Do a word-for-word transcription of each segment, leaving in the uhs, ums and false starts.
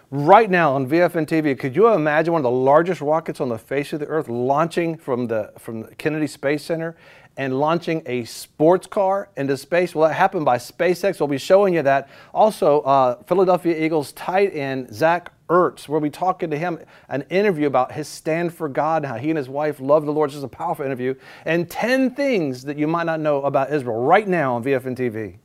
Right now on V F N T V, could you imagine one of the largest rockets on the face of the earth launching from the from the Kennedy Space Center and launching a sports car into space? Well, that happened by SpaceX. We'll be showing you that. Also, uh, Philadelphia Eagles tight end Zach Ertz, we'll be talking to him, an interview about his stand for God and how he and his wife love the Lord. This is a powerful interview. And ten things that you might not know about Israel right now on V F N T V.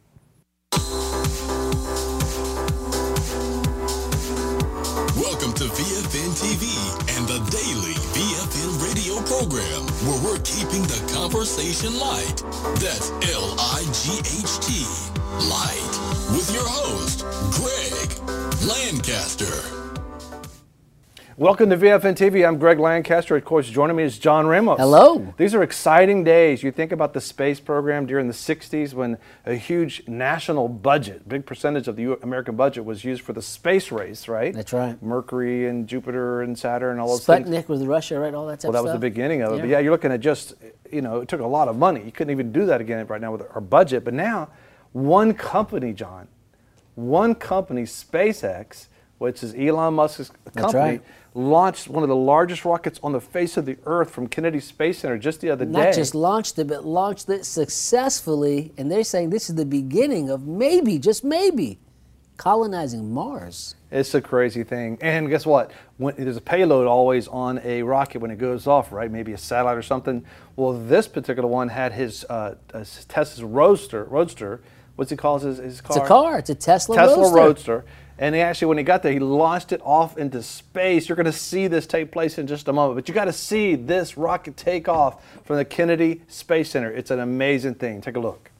Welcome to V F N T V and the daily V F N radio program, where we're keeping the conversation light. That's L I G H T, light, with your host, Greg Lancaster. Welcome to V F N T V. I'm Greg Lancaster. Of course, joining me is John Ramos. Hello. These are exciting days. You think about the space program during the sixties when a huge national budget, big percentage of the American budget was used for the space race, right? That's right. Mercury and Jupiter and Saturn and all those Sputnik things. Sputnik with Russia, right? All that type Well, that of was stuff. the beginning of it. Yeah. But yeah, you're looking at just, you know, it took a lot of money. You couldn't even do that again right now with our budget. But now, one company, John, one company, SpaceX, which is Elon Musk's company, right. launched one of the largest rockets on the face of the earth from Kennedy Space Center just the other day. Not just launched it, but launched it successfully. And they're saying this is the beginning of maybe, just maybe, colonizing Mars. It's a crazy thing. And guess what? When, there's a payload always on a rocket when it goes off, right? Maybe a satellite or something. Well, this particular one had his uh, Tesla's Roadster. Roadster. What's he calls his, his car? It's a car. It's a Tesla, Tesla Roadster. Roadster. And he actually, when he got there, he launched it off into space. You're going to see this take place in just a moment. But you got to see this rocket take off from the Kennedy Space Center. It's an amazing thing. Take a look.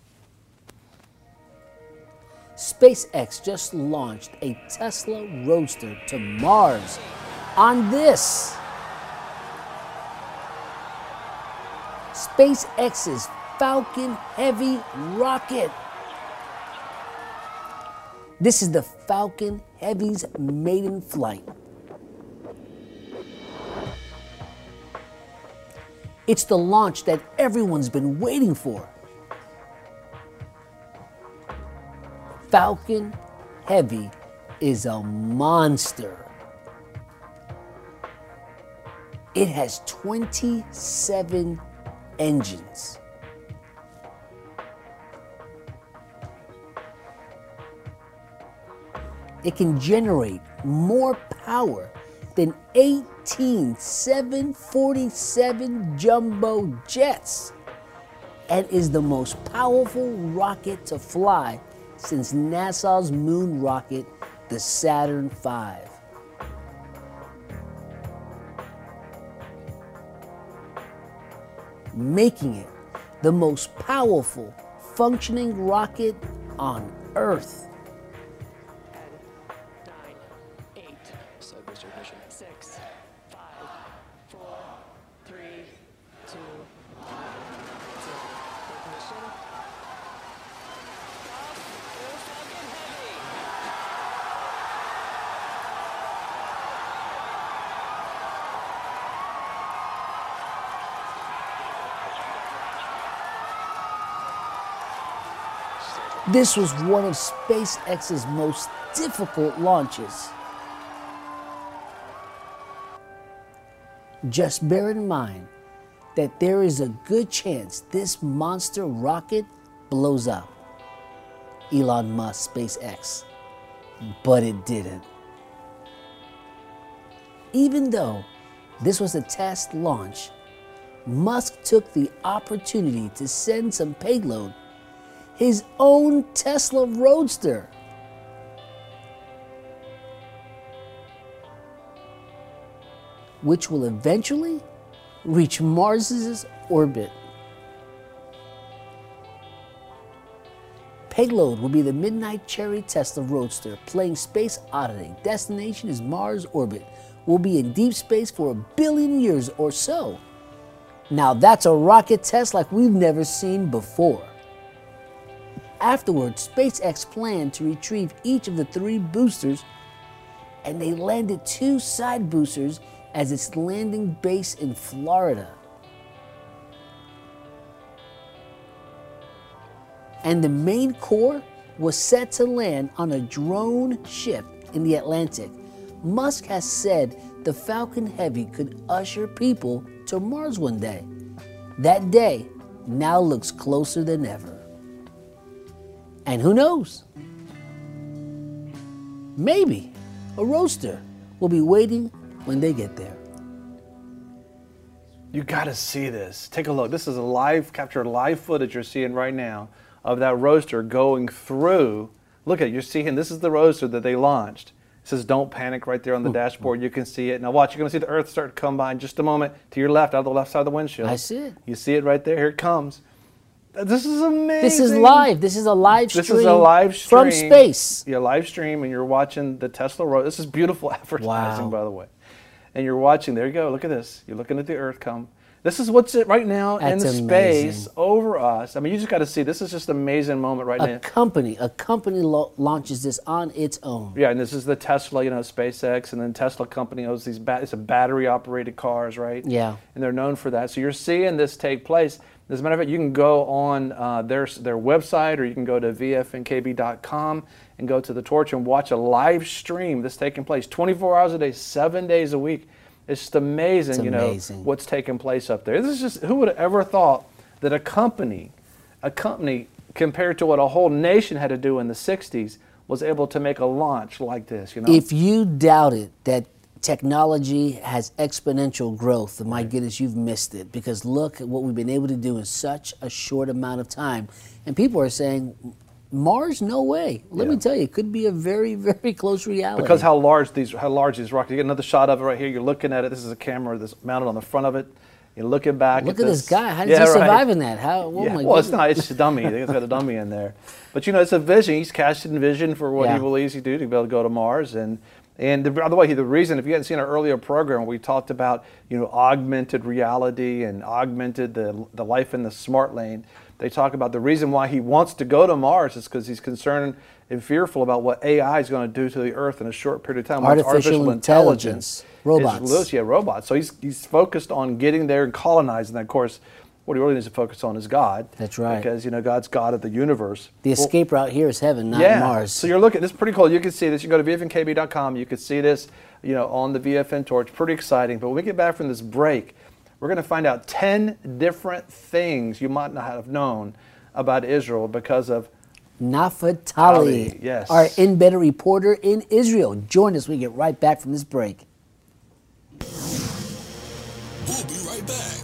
SpaceX just launched a Tesla Roadster to Mars on this. SpaceX's Falcon Heavy rocket. This is the Falcon Heavy's maiden flight. It's the launch that everyone's been waiting for. Falcon Heavy is a monster. It has twenty-seven engines. It can generate more power than eighteen seven forty-seven jumbo jets and is the most powerful rocket to fly since NASA's moon rocket, the Saturn five. Making it the most powerful functioning rocket on Earth. This was one of SpaceX's most difficult launches. Just bear in mind that there is a good chance this monster rocket blows up. Elon Musk, SpaceX. But it didn't. Even though this was a test launch, Musk took the opportunity to send some payload, his own Tesla Roadster. Which will eventually reach Mars's orbit. Payload will be the Midnight Cherry Tesla Roadster, playing Space Oddity. Destination is Mars orbit. Will be in deep space for a billion years or so. Now that's a rocket test like we've never seen before. Afterwards, SpaceX planned to retrieve each of the three boosters, and they landed two side boosters as its landing base in Florida. And the main core was set to land on a drone ship in the Atlantic, Musk has said the Falcon Heavy could usher people to Mars one day. That day now looks closer than ever. And who knows? Maybe a roadster will be waiting when they get there. You got to see this. Take a look. This is a live, captured live footage you're seeing right now of that roadster going through. Look at it. You're seeing, this is the roadster that they launched. It says don't panic right there on the dashboard. You can see it. Now watch, you're going to see the Earth start to come by in just a moment to your left, out of the left side of the windshield. I see it. You see it right there. Here it comes. This is amazing. This is live. This is a live stream. This is a live stream. From space. Yeah, live stream, and you're watching the Tesla road. This is beautiful advertising, Wow. by the way. And you're watching, there you go, look at this. You're looking at the Earth come. This is what's it right now That's in amazing. space over us. I mean, you just got to see, this is just an amazing moment right A now. company, a company lo- launches this on its own. Yeah, and this is the Tesla, you know, SpaceX, and then Tesla company owns these, ba- it's a battery-operated cars, right? Yeah. And they're known for that. So you're seeing this take place. As a matter of fact, you can go on uh, their, their website, or you can go to V F N K B dot com and go to the Torch and watch a live stream that's taking place twenty-four hours a day, seven days a week. It's just amazing, It's you know, amazing. what's taking place up there. This is just, who would have ever thought that a company, a company compared to what a whole nation had to do in the sixties, was able to make a launch like this, you know? If you doubted that technology has exponential growth, my goodness, you've missed it. Because look at what we've been able to do in such a short amount of time. And people are saying, Mars, no way. Let Yeah. me tell you, it could be a very, very close reality. Because how large these how large these rockets. You get another shot of it right here. You're looking at it. This is a camera that's mounted on the front of it. You're looking back. Look at, at this guy. How does Yeah, he right. survive in that? How? Oh Yeah. my Well, it's goodness. not. It's just a dummy. It's got a dummy in there. But you know, it's a vision. He's casting vision for what Yeah. he believes he do to be able to go to Mars. And and the, by the way, the reason, if you hadn't seen our earlier program, we talked about you know augmented reality and augmented the the life in the smart lane. They talk about the reason why he wants to go to Mars is because he's concerned and fearful about what A I is going to do to the Earth in a short period of time. Once Artificial intelligence. Robots. Is, yeah, robots. So he's he's focused on getting there and colonizing that. Of course, what he really needs to focus on is God. That's right. Because you know God's God of the universe. The Well, escape route here is heaven, not yeah. Mars. So you're looking. This is pretty cool. You can see this. You can go to V F N K B dot com. You can see this. You know, on the V F N Torch. Pretty exciting. But when we get back from this break, we're going to find out ten different things you might not have known about Israel because of Naftali, Ali, yes. our in-bed reporter in Israel. Join us when we get right back from this break. We'll be right back.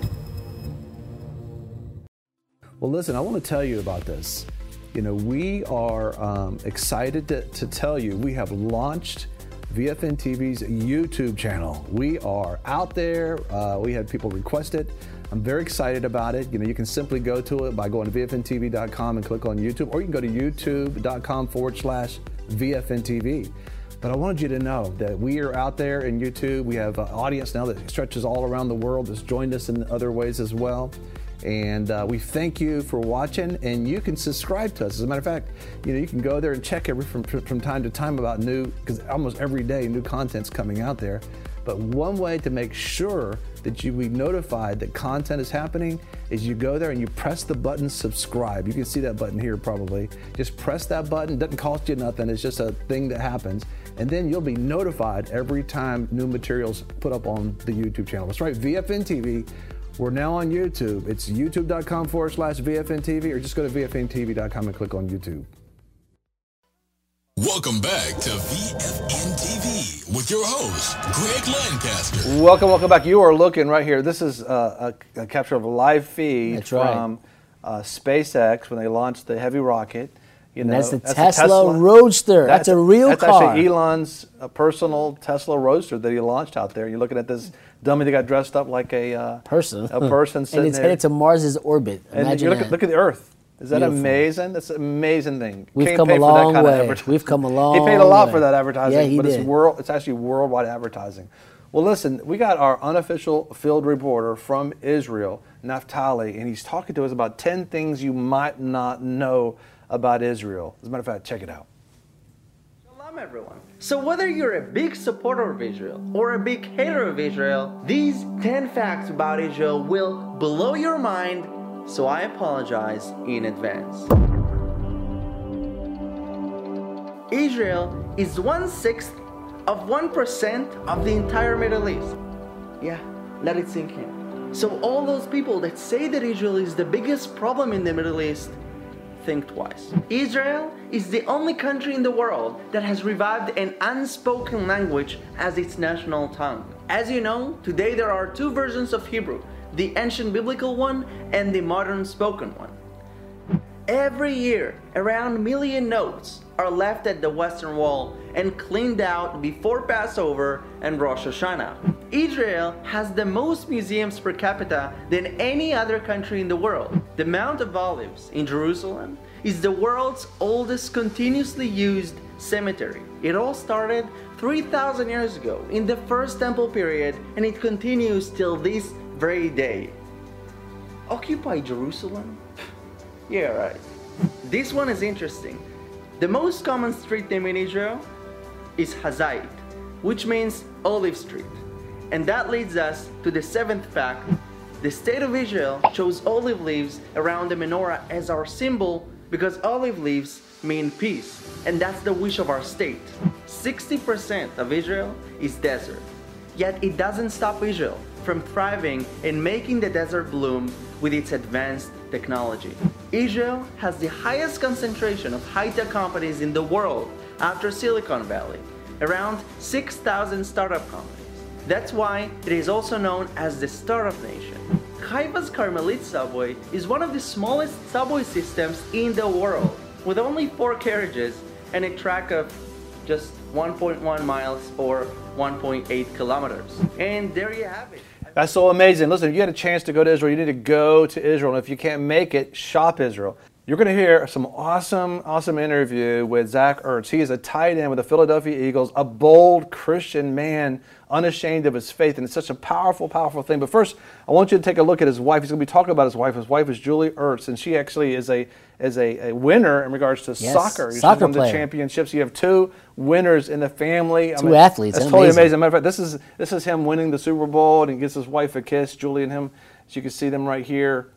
Well, listen, I want to tell you about this. You know, we are um, excited to, to tell you we have launched V F N T V's YouTube channel. We are out there. Uh, we had people request it. I'm very excited about it. You know, you can simply go to it by going to V F N T V dot com and click on YouTube, or you can go to youtube.com forward slash VFNTV. But I wanted you to know that we are out there in YouTube. We have an audience now that stretches all around the world, that's joined us in other ways as well. And uh, we thank you for watching, and you can subscribe to us. As a matter of fact, you know, you can go there and check every from, from time to time about new, because almost every day new content's coming out there. But one way to make sure that you be notified that content is happening is you go there and you press the button subscribe. You can see that button here probably. Just press that button. It doesn't cost you nothing. It's just a thing that happens. And then you'll be notified every time new materials put up on the YouTube channel. That's right, V F N T V. We're now on YouTube. It's youtube.com forward slash VFNTV, or just go to V F N T V dot com and click on YouTube. Welcome back to V F N T V with your host, Greg Lancaster. Welcome, welcome back. You are looking right here. This is uh, a, a capture of a live feed That's right. from uh, SpaceX when they launched the Heavy rocket. You And know, that's the a Tesla, Roadster. That's, a real that's car. actually Elon's uh, personal Tesla Roadster that he launched out there. You're looking at this dummy that got dressed up like a uh, person. a person sitting and it's there. headed to Mars's orbit. And Imagine you look that. at, look at the Earth. Is that Beautiful. amazing? That's an amazing thing. We've Can't come pay a for that long kind of way. advertising. We've come a long He paid a lot way. for that advertising, Yeah, he but did. it's world. It's actually worldwide advertising. Well, listen, we got our unofficial field reporter from Israel, Naftali, and he's talking to us about ten things you might not know about Israel. As a matter of fact, check it out. Shalom everyone. So whether you're a big supporter of Israel or a big hater of Israel, these ten facts about Israel will blow your mind, so I apologize in advance. Israel is one-sixth of one percent of the entire Middle East. Yeah, let it sink in. So all those people that say that Israel is the biggest problem in the Middle East, think twice. Israel is the only country in the world that has revived an unspoken language as its national tongue. As you know, today there are two versions of Hebrew, the ancient biblical one and the modern spoken one. Every year, around a million notes are left at the Western Wall and cleaned out before Passover and Rosh Hashanah. Israel has the most museums per capita than any other country in the world. The Mount of Olives in Jerusalem is the world's oldest continuously used cemetery. It all started three thousand years ago in the first temple period, and it continues till this very day. Occupy Jerusalem? Yeah, right. This one is interesting. The most common street name in Israel is Hazait, which means olive street. And that leads us to the seventh fact. The state of Israel chose olive leaves around the menorah as our symbol because olive leaves mean peace. And that's the wish of our state. sixty percent of Israel is desert. Yet it doesn't stop Israel from thriving and making the desert bloom with its advanced technology. Israel has the highest concentration of high-tech companies in the world after Silicon Valley, around six thousand startup companies. That's why it is also known as the Startup Nation. Haifa's Carmelit subway is one of the smallest subway systems in the world, with only four carriages and a track of just one point one miles or one point eight kilometers. And there you have it. That's so amazing. Listen, if you had a chance to go to Israel, you need to go to Israel. And if you can't make it, shop Israel. You're going to hear some awesome, awesome interview with Zach Ertz. He is a tight end with the Philadelphia Eagles, a bold Christian man, unashamed of his faith. And it's such a powerful, powerful thing. But first, I want you to take a look at his wife. He's going to be talking about his wife. His wife is Julie Ertz, and she actually is a is a, a winner in regards to yes, soccer. She's soccer won the player. championships. You have two winners in the family. Two I mean, athletes. That's That's totally amazing. amazing. Matter of fact, this is this is him winning the Super Bowl, and he gives his wife a kiss. Julie and him. As you can see them right here.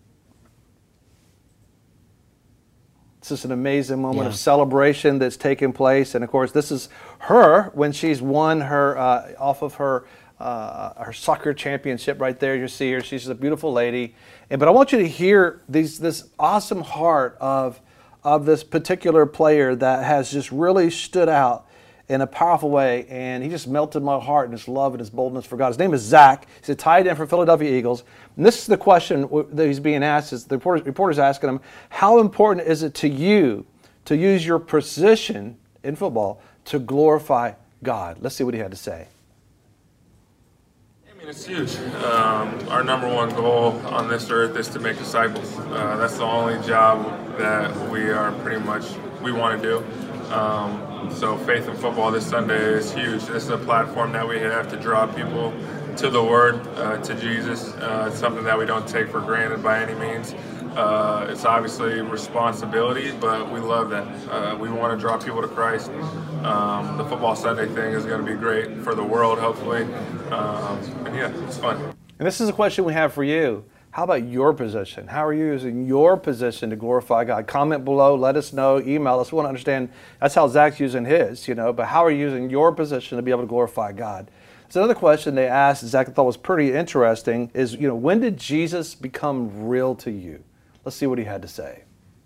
It's just an amazing moment Yeah. of celebration that's taking place, and of course, this is her when she's won her uh, off of her uh, her soccer championship. Right there, you see her. She's a beautiful lady, and but I want you to hear these this awesome heart of of this particular player that has just really stood out in a powerful way, and he just melted my heart in his love and his boldness for God. His name is Zach. He's a tight end for Philadelphia Eagles. And this is the question that he's being asked. Is the reporter, reporter's asking him, how important is it to you to use your position in football to glorify God? Let's see what he had to say. I mean, it's huge. Um, our number one goal on this earth is to make disciples. Uh, that's the only job that we are pretty much, we want to do. Um, so faith in football this Sunday is huge. This is a platform that we have to draw people to the Word, uh, to Jesus. Uh, it's something that we don't take for granted by any means. Uh, it's obviously responsibility, but we love that. Uh, we want to draw people to Christ. Um, the Football Sunday thing is going to be great for the world, hopefully. Um, and yeah, it's fun. And this is a question we have for you. How about your position? How are you using your position to glorify God? Comment below, let us know, email us. We want to understand, that's how Zach's using his, you know, but how are you using your position to be able to glorify God? So another question they asked, Zach I thought was pretty interesting, is, you know, when did Jesus become real to you? Let's see what he had to say.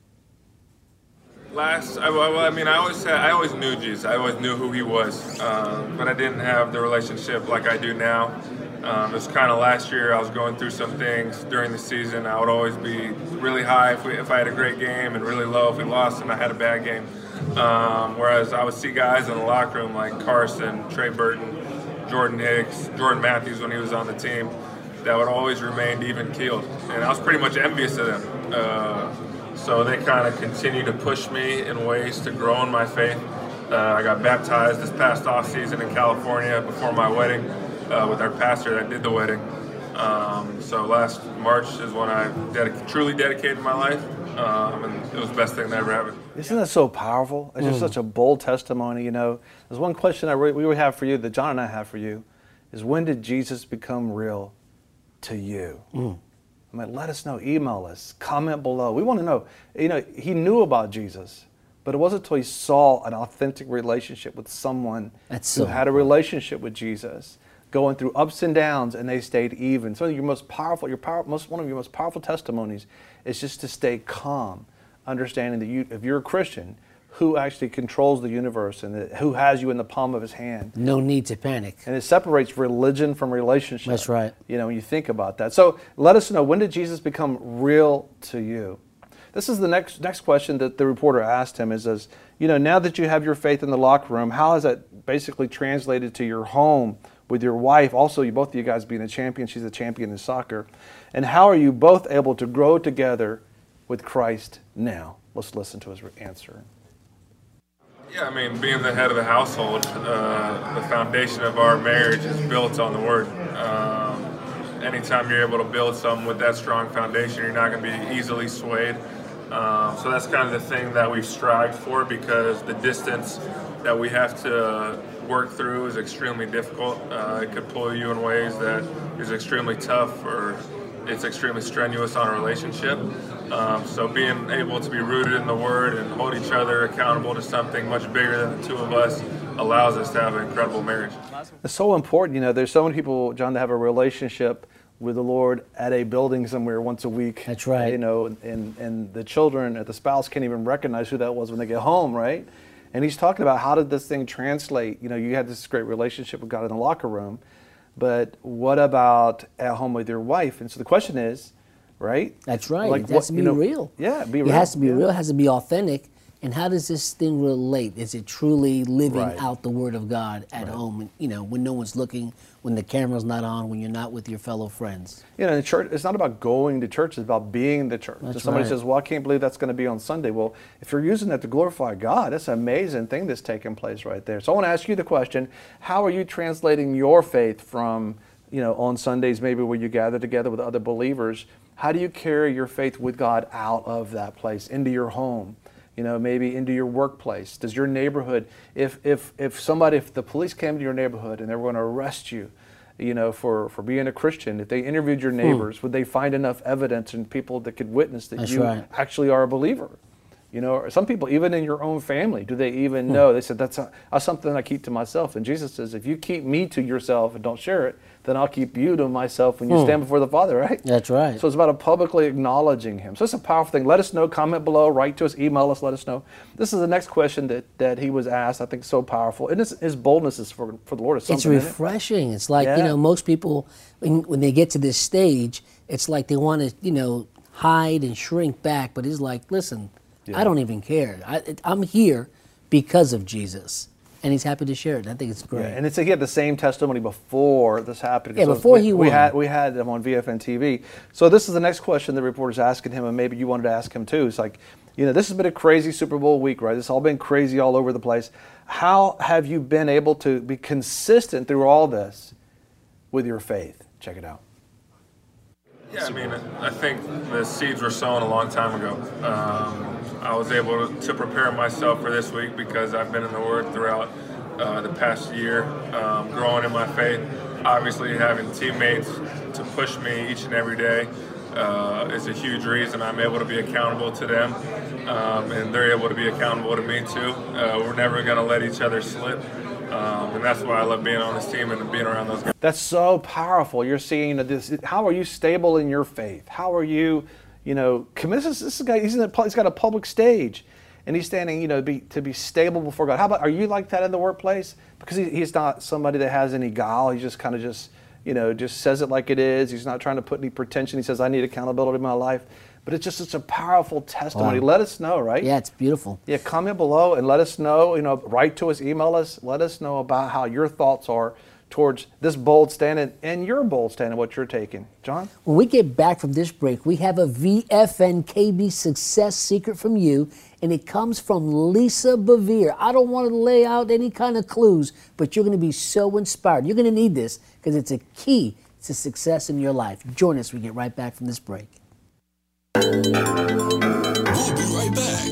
Last, I, well, I mean, I always had, I always knew Jesus. I always knew who he was, um, but I didn't have the relationship like I do now. Um, it was kind of last year. I was going through some things during the season. I would always be really high if, we, if I had a great game, and really low if we lost and I had a bad game. Um, whereas I would see guys in the locker room like Carson, Trey Burton, Jordan Hicks, Jordan Matthews when he was on the team, that would always remain even-keeled, and I was pretty much envious of them. Uh, so they kind of continue to push me in ways to grow in my faith. Uh, I got baptized this past off season in California before my wedding uh, with our pastor that did the wedding. Um, so last March is when I dedic- truly dedicated my life, um, and it was the best thing that ever happened. Isn't that so powerful? It's just mm. such a bold testimony, you know. There's one question I re- we would have for you, that John and I have for you, is when did Jesus become real to you? Mm. I mean, let us know, email us, comment below. We want to know, you know, he knew about Jesus, But it wasn't until he saw an authentic relationship with someone That's who so had a relationship with Jesus, going through ups and downs, and they stayed even. So your most powerful, your power, most one of your most powerful testimonies is just to stay calm, understanding that you, if you're a Christian, who actually controls the universe and that, who has you in the palm of his hand. No need to panic. And it separates religion from relationship. That's right. You know, when you think about that. So let us know, when did Jesus become real to you? This is the next next question that the reporter asked him is, is, you know, now that you have your faith in the locker room, how has that basically translated to your home with your wife? Also, you both of you guys being a champion, she's a champion in soccer. And how are you both able to grow together with Christ now? Let's listen to his answer. Yeah, I mean, being the head of the household, uh, the foundation of our marriage is built on the Word. Um, anytime you're able to build something with that strong foundation, you're not going to be easily swayed. Um, so that's kind of the thing that we've strived for, because the distance that we have to work through is extremely difficult. Uh, it could pull you in ways that is extremely tough, or it's extremely strenuous on a relationship. Um, so being able to be rooted in the Word and hold each other accountable to something much bigger than the two of us allows us to have an incredible marriage. It's so important. You know, there's so many people, John, that have a relationship with the Lord at a building somewhere once a week. That's right. You know, and, and the children, the spouse can't even recognize who that was when they get home, right? And he's talking about, how did this thing translate? You know, you had this great relationship with God in the locker room, but what about at home with your wife? And so the question is, right? That's right. Like, it has what- to be you know, real. Yeah, be real. It has to be yeah. real. It has to be authentic. And how does this thing relate? Is it truly living Right. out the Word of God at Right. home? You know, when no one's looking, when the camera's not on, when you're not with your fellow friends. You know, the church, it's not about going to church, it's about being the church. That's If somebody right. says, well, I can't believe that's going to be on Sunday. Well, if you're using that to glorify God, that's an amazing thing that's taking place right there. So I want to ask you the question, how are you translating your faith from, you know, on Sundays maybe where you gather together with other believers? How do you carry your faith with God out of that place, into your home? You know, maybe into your workplace. Does your neighborhood, if if if somebody, if the police came to your neighborhood and they were going to arrest you, you know, for, for being a Christian, if they interviewed your neighbors, would they find enough evidence and people that could witness that That's you right. actually are a believer? You know, or some people, even in your own family, do they even know? They said, that's, a, that's something I keep to myself. And Jesus says, if you keep me to yourself and don't share it, then I'll keep you to myself when you stand before the Father, right? That's right. So it's about a publicly acknowledging Him. So it's a powerful thing. Let us know, comment below, write to us, email us, let us know. This is the next question that, that he was asked, I think so powerful. And his, his boldness is for, for the Lord is It's something, isn't it? refreshing. It's like, Yeah. you know, most people, when, when they get to this stage, it's like they want to, you know, hide and shrink back. But he's like, listen, Yeah. I don't even care. I, I'm here because of Jesus. And he's happy to share it. I think it's great. Yeah, and it's, he had the same testimony before this happened. Yeah, So before we, he we won. had we had him on V F N T V. So this is the next question the reporter's asking him, and maybe you wanted to ask him too. It's like, you know, this has been a crazy Super Bowl week, right? It's all been crazy all over the place. How have you been able to be consistent through all this with your faith? Check it out. Yeah, I mean, I think the seeds were sown a long time ago. Um, I was able to, to prepare myself for this week because I've been in the Word throughout uh, the past year, um, growing in my faith. Obviously, having teammates to push me each and every day uh, is a huge reason I'm able to be accountable to them, um, and they're able to be accountable to me too. Uh, we're never going to let each other slip. Um, and that's why I love being on this team and being around those guys. That's so powerful. You're seeing this. How are you stable in your faith? How are you, you know, committed? This, this guy, he's in a, he's got a public stage, and he's standing, you know, be, to be stable before God. How about, are you like that in the workplace? Because he, he's not somebody that has any guile. He just kind of just, you know, just says it like it is. He's not trying to put any pretension. He says, I need accountability in my life. But it's just such a powerful testimony. Wow. Let us know, right? Yeah, it's beautiful. Yeah, comment below and let us know, you know, write to us, email us, let us know about how your thoughts are towards this bold stand and, and your bold stand and what you're taking. John? When we get back from this break, we have a V F N K B success secret from you, and it comes from Lisa Bevere. I don't want to lay out any kind of clues, but you're going to be so inspired. You're going to need this because it's a key to success in your life. Join us when we get right back from this break. We'll be right back.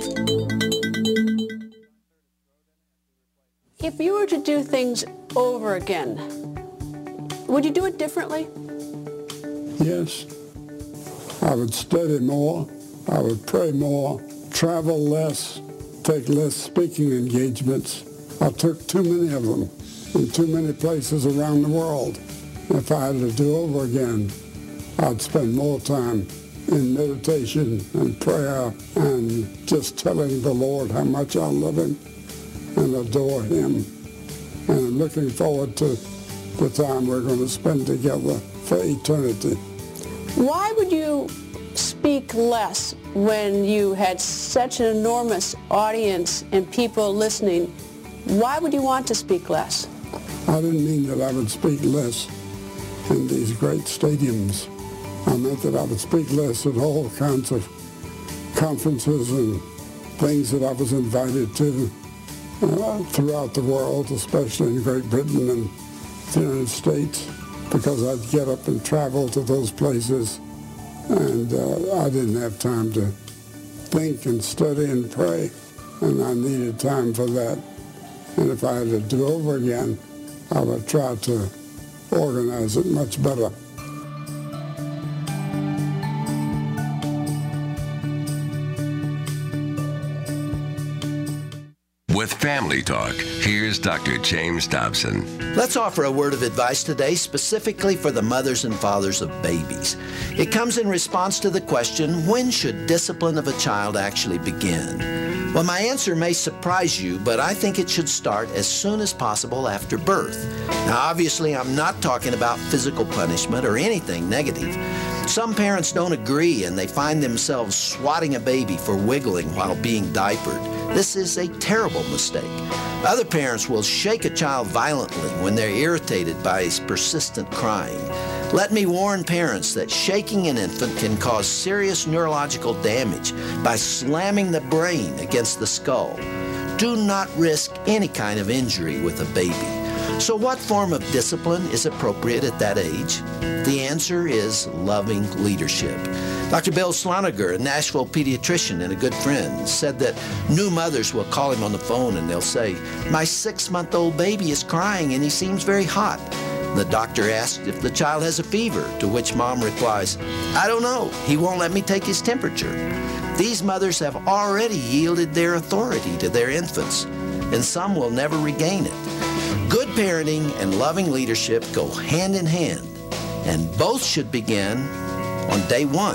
If you were to do things over again, would you do it differently? Yes. I would study more. I would pray more, travel less, take less speaking engagements. I took too many of them in too many places around the world. If I had to do over again, I'd spend more time in meditation and prayer and just telling the Lord how much I love him and adore him. And I'm looking forward to the time we're going to spend together for eternity. Why would you speak less when you had such an enormous audience and people listening? Why would you want to speak less? I didn't mean that I would speak less in these great stadiums. I meant that I would speak less at all kinds of conferences and things that I was invited to uh, throughout the world, especially in Great Britain and the United States, because I'd get up and travel to those places, and uh, I didn't have time to think and study and pray, and I needed time for that. And if I had to do over again, I would try to organize it much better. With Family Talk, here's Doctor James Dobson. Let's offer a word of advice today specifically for the mothers and fathers of babies. It comes in response to the question, when should discipline of a child actually begin? Well, my answer may surprise you, but I think it should start as soon as possible after birth. Now, obviously, I'm not talking about physical punishment or anything negative. Some parents don't agree and they find themselves swatting a baby for wiggling while being diapered. This is a terrible mistake. Other parents will shake a child violently when they're irritated by his persistent crying. Let me warn parents that shaking an infant can cause serious neurological damage by slamming the brain against the skull. Do not risk any kind of injury with a baby. So what form of discipline is appropriate at that age? The answer is loving leadership. Doctor Bill Sloniger, a Nashville pediatrician and a good friend, said that new mothers will call him on the phone and they'll say, "My six-month-old baby is crying and he seems very hot." The doctor asked if the child has a fever, to which mom replies, "I don't know. He won't let me take his temperature." These mothers have already yielded their authority to their infants, and some will never regain it. Good parenting and loving leadership go hand in hand, and both should begin on day one.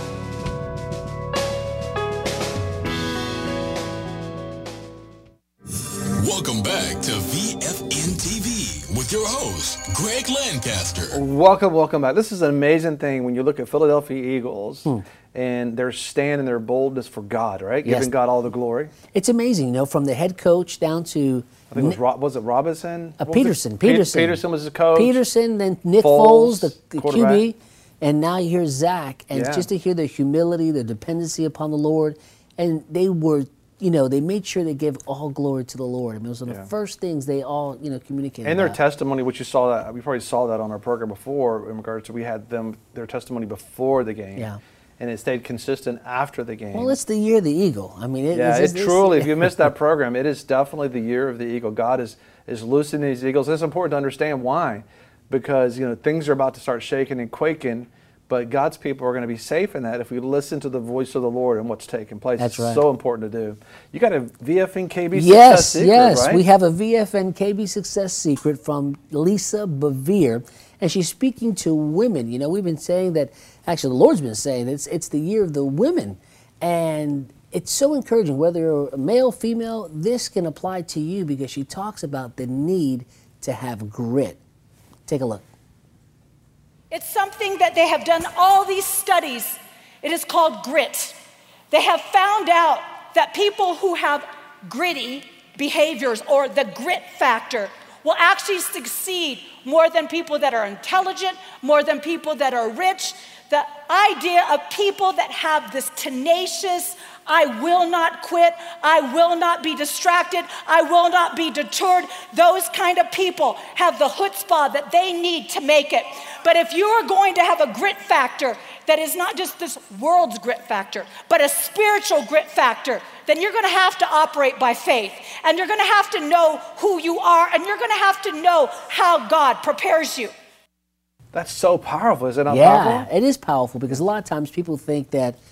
Welcome back to V F N T V with your host, Greg Lancaster. Welcome, welcome back. This is an amazing thing when you look at Philadelphia Eagles hmm. and their stand and their boldness for God, right? Yes. Giving God all the glory. It's amazing, you know, from the head coach down to... I think it was, Rob, was it Robinson? Uh, Peterson. Was Peterson. Peterson was the coach. Peterson, then Nick Foles, Foles the, the Q B. And now you hear Zach. And yeah. just to hear the humility, the dependency upon the Lord. And they were... You know, they made sure they gave all glory to the Lord. I mean, it was one of yeah. the first things they all, you know, communicated And their about. testimony, which you saw that, we probably saw that on our program before in regards to we had them, their testimony before the game. Yeah. And it stayed consistent after the game. Well, it's the year of the eagle. I mean, it, yeah, it's, it it's, truly, it's, if you missed that program, it is definitely the year of the eagle. God is, is loosing these eagles. It's important to understand why. Because, you know, things are about to start shaking and quaking. But God's people are going to be safe in that if we listen to the voice of the Lord and what's taking place. That's it's right. so important to do. You got a V F N K B yes, success secret, yes. right? We have a V F N K B success secret from Lisa Bevere, and she's speaking to women. You know, we've been saying that, actually the Lord's been saying it's it's the year of the women, and it's so encouraging. Whether you're a male, female, this can apply to you because she talks about the need to have grit. Take a look. It's something that they have done all these studies. It is called grit. They have found out that people who have gritty behaviors or the grit factor will actually succeed more than people that are intelligent, more than people that are rich. The idea of people that have this tenacious, I will not quit, I will not be distracted, I will not be deterred. Those kind of people have the chutzpah that they need to make it. But if you are going to have a grit factor that is not just this world's grit factor, but a spiritual grit factor, then you're going to have to operate by faith. And you're going to have to know who you are, and you're going to have to know how God prepares you. That's so powerful. Is it not yeah, powerful? It is powerful because a lot of times people think that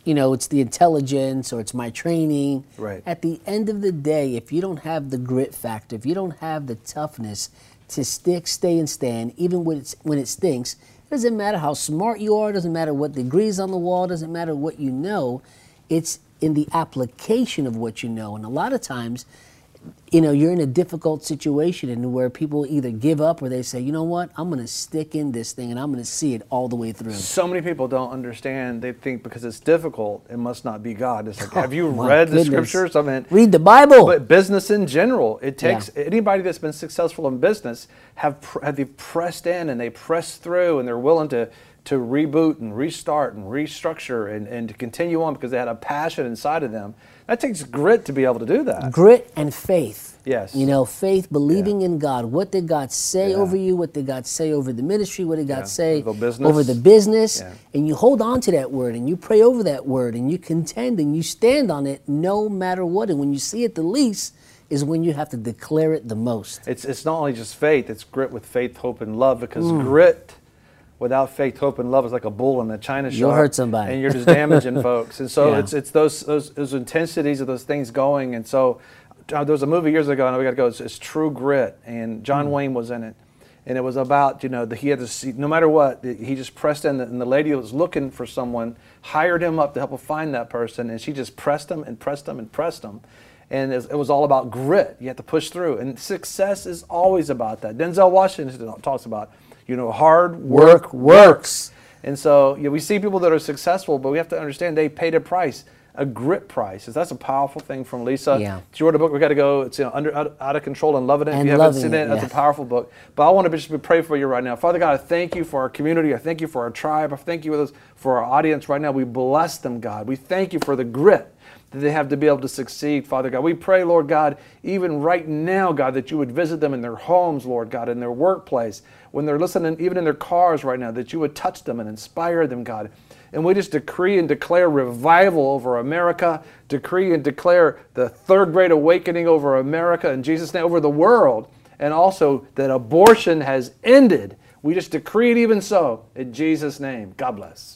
you know, it's the intelligence or it's my training. Right. At the end of the day, if you don't have the grit factor, if you don't have the toughness to stick, stay, and stand, even when it's when it stinks, it doesn't matter how smart you are, doesn't matter what degrees on the wall, doesn't matter what you know. It's in the application of what you know. And a lot of times, you know, you're in a difficult situation and where people either give up or they say, you know what, I'm going to stick in this thing and I'm going to see it all the way through. So many people don't understand. They think because it's difficult, it must not be God. It's like, Oh, have you my read the goodness. scriptures? I mean, read the Bible. But business in general, it takes Yeah. anybody that's been successful in business have pr- have they pressed in and they press through and they're willing to to reboot and restart and restructure and, and to continue on because they had a passion inside of them. That takes grit to be able to do that. Grit and faith. Yes. You know, faith, believing in God. What did God say Yeah. over you? What did God say over the ministry? What did God Yeah. say Over business. over the business? Yeah. And you hold on to that word and you pray over that word and you contend and you stand on it no matter what. And when you see it the least is when you have to declare it the most. It's it's not only just faith, it's grit with faith, hope, and love because Mm. grit without faith, hope, and love is like a bull in a china shop. You'll hurt somebody. And you're just damaging folks. And so Yeah. it's it's those, those those intensities of those things going. And so uh, there was a movie years ago, and we got to go, it's, it's True Grit, and John Mm. Wayne was in it. And it was about, you know, the, he had to see, no matter what, he just pressed in, and the lady that was looking for someone hired him up to help him find that person, and she just pressed him and pressed him and pressed him. And it was all about grit. You have to push through. And success is always about that. Denzel Washington talks about, you know, hard work, Work works. And so you know, we see people that are successful, but we have to understand they paid a price, a grit price. That's a powerful thing from Lisa. Yeah. She wrote a book. We got to go. It's you know, under out, out of control and loving it. And if you haven't Loving seen It, it, that's yeah. a powerful book. But I want to just pray for you right now, Father God. I thank you for our community. I thank you for our tribe. I thank you for, those, for our audience right now. We bless them, God. We thank you for the grit that they have to be able to succeed, Father God. We pray, Lord God, even right now, God, that you would visit them in their homes, Lord God, in their workplace, when they're listening, even in their cars right now, that you would touch them and inspire them, God. And we just decree and declare revival over America, decree and declare the third great awakening over America, in Jesus' name, over the world, and also that abortion has ended. We just decree it even so, in Jesus' name. God bless.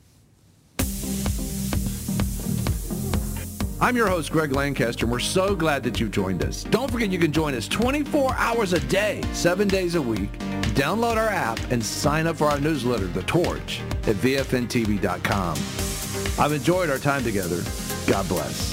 I'm your host, Greg Lancaster, and we're so glad that you've joined us. Don't forget you can join us twenty-four hours a day, seven days a week. Download our app and sign up for our newsletter, The Torch, at V F N T V dot com. I've enjoyed our time together. God bless.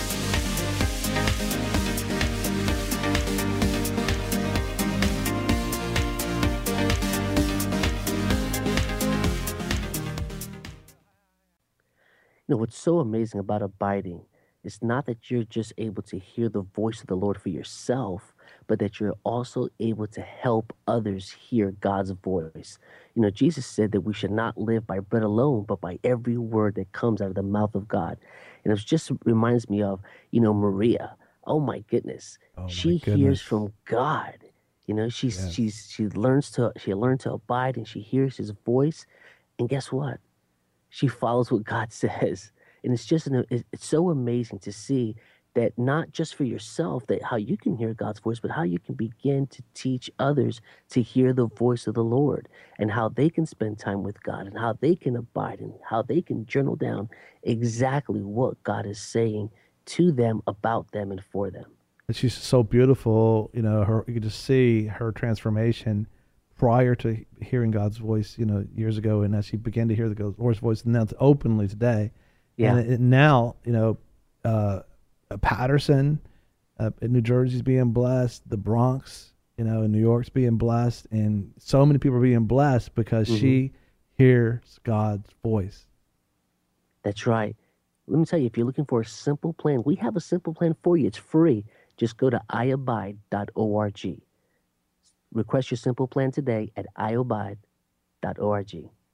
You know, what's so amazing about abiding is not that you're just able to hear the voice of the Lord for yourself, but that you're also able to help others hear God's voice. You know, Jesus said that we should not live by bread alone, but by every word that comes out of the mouth of God. And it just reminds me of, you know, Maria. Oh my goodness. Oh, my she goodness. hears from God. You know, she's Yes. she's she learns to she learned to abide and she hears his voice. And guess what? She follows what God says. And it's just, an, it's so amazing to see that not just for yourself, that how you can hear God's voice, but how you can begin to teach others to hear the voice of the Lord and how they can spend time with God and how they can abide and how they can journal down exactly what God is saying to them, about them, and for them. And she's so beautiful, you know, her, you can just see her transformation prior to hearing God's voice, you know, years ago. And as she began to hear the Lord's voice, and now openly today. Yeah. And it, now, you know, uh, Patterson uh, in New Jersey's being blessed, the Bronx, you know, in New York's being blessed, and so many people are being blessed because Mhm. she hears God's voice. That's right. Let me tell you, if you're looking for a simple plan, we have a simple plan for you. It's free. Just go to i abide dot org. Request your simple plan today at i abide dot org.